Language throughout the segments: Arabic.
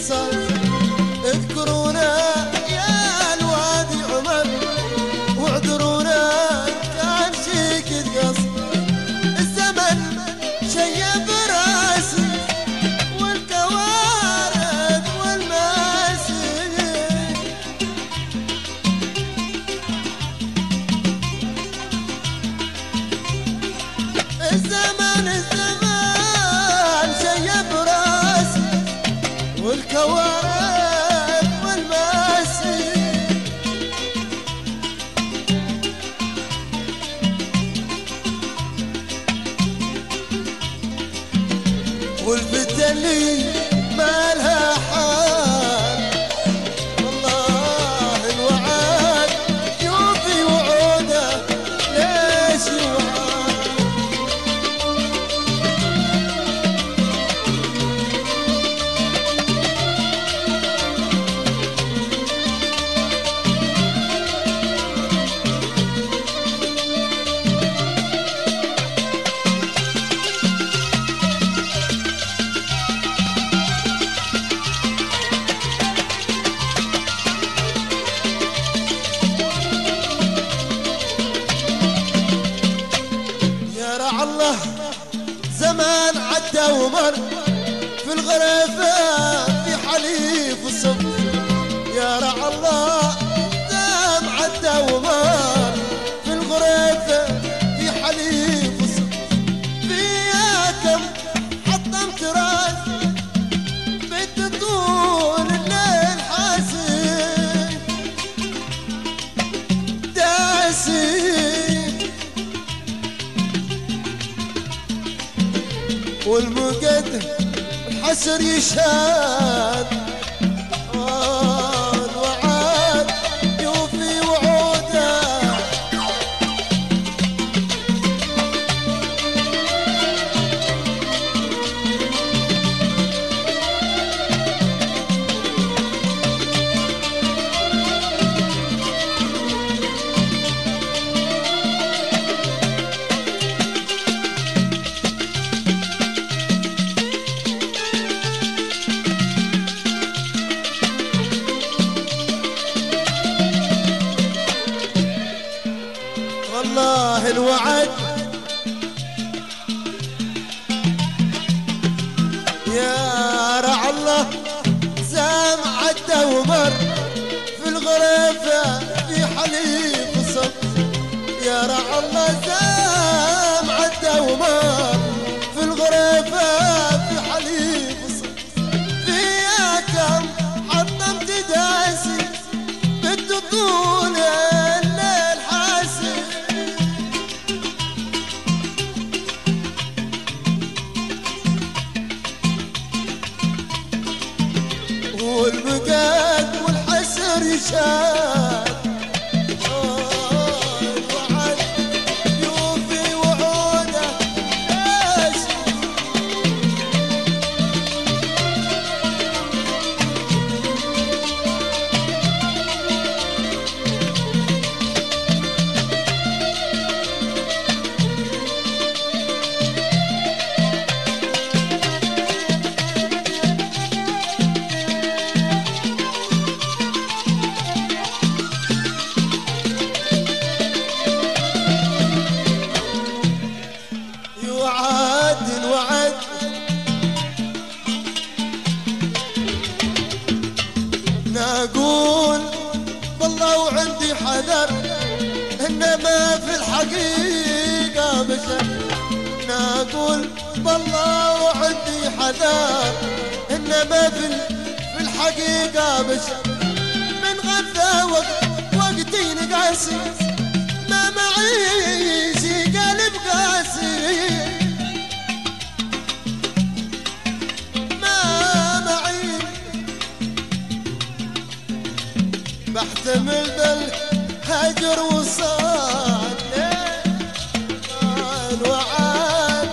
قصص اذكرونا يا الوادي عمر واعذرونا كان شي قص الزمن شيب راسي والكوارث والماسي الزمن شيب راسي والكوارث والماسي والفتى اللي ما لها حال والله الوعد يوفي وعوده ليش يوعد الله زمان عدى ومر في الغرفة في حليف الصف يا رع الله زمان عدى ومر في الغرفة في حليف الصف فيها كم حطمت راسي بنت طول الليل حاسي داسي والمقد الحسر يشهد الوعد يوفي وعوده والله الوعد يا رع الله زام عدى ومر في الغرفة في حليف الصف يا رع الله زام عدى ومر في الغرفة في حليف الصف فيها كم حطمت داسي بنت طول الليل حاسي والبقاد والحسر يشاد الوعد يوفي وعوده ليش الوعد نقول والله وعندي حذر انما في الحقيقة بشر نقول والله وعندي حذر انما في الحقيقة بشر من غدا وقتي نقاسي ما معيشي قلب قاسي بحتمل بالهجر وصال الوعد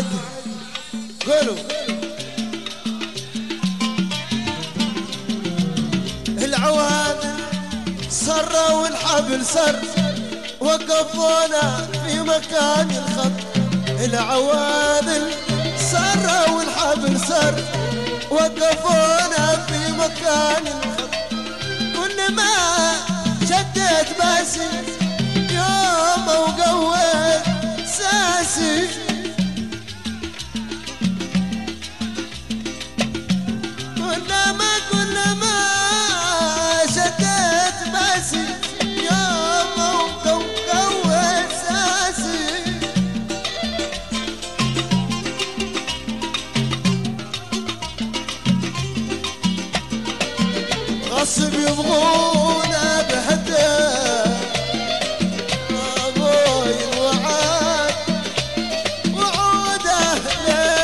واحد قولوا العواد سر والحبل سر وقفونا في مكان الخط. العوادل سر والحبل سر وقفونا في مكان الخط. كل ما شديت باسي يوم وقويت ساسي كل ما شديت باسي يوم وقويت ساسي. غصب يبغونا بهدى ابوي الوعاد وعود اهله.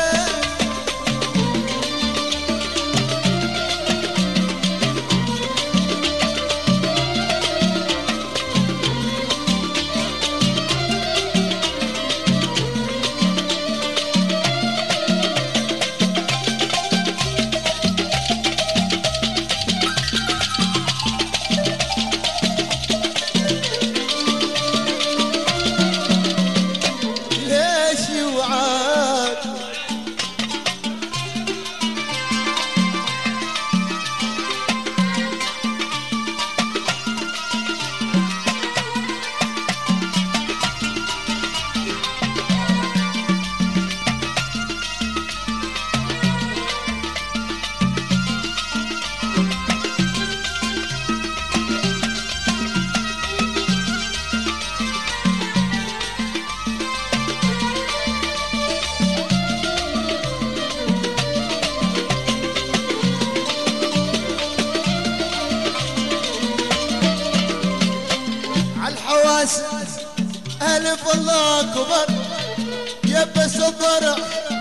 ألف الله أكبر يبس الضرع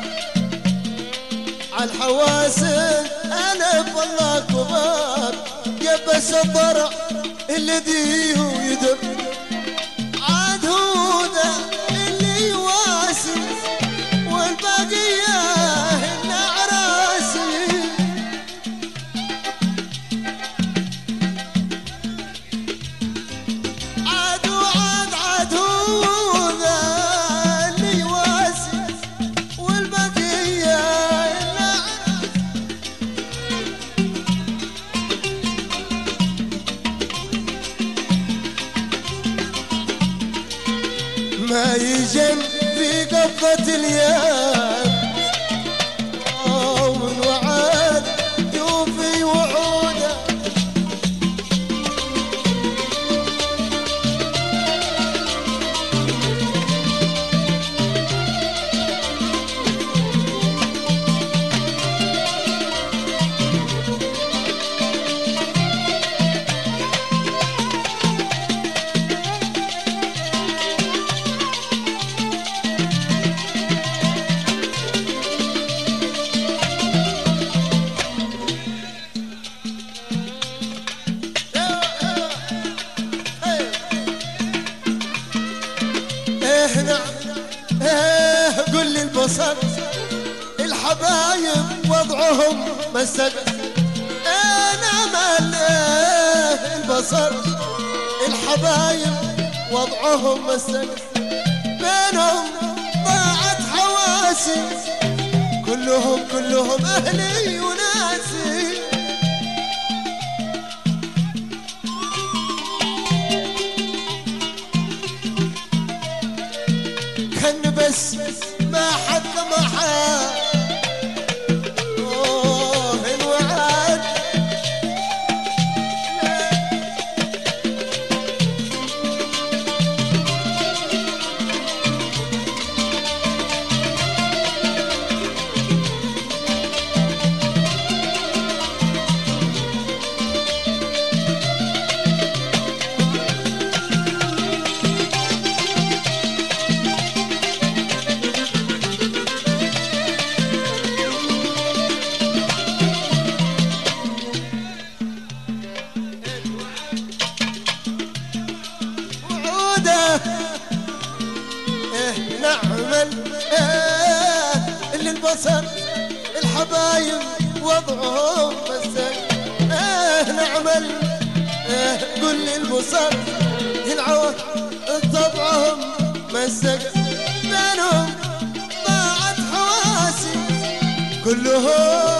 عالحواسن. ألف الله أكبر يبس الضرع الذي هو يدب عاد هو ذا اللي يواسي والباقية هن عراسي. ما يجن في قبضة اليد والوعد يوفي وعوده. قل لي البصر الحبايب وضعهم مسد. انا مال البصر الحبايب وضعهم مسد. بينهم ضاعت حواسي كلهم اهلي وناسي. كان بس ما حد معاه الوعد. البصر الحبايب وضعهم مسك. نعمل قل لي البصر العوى طبعهم مسك. بينهم ضاعت حواسي كلهم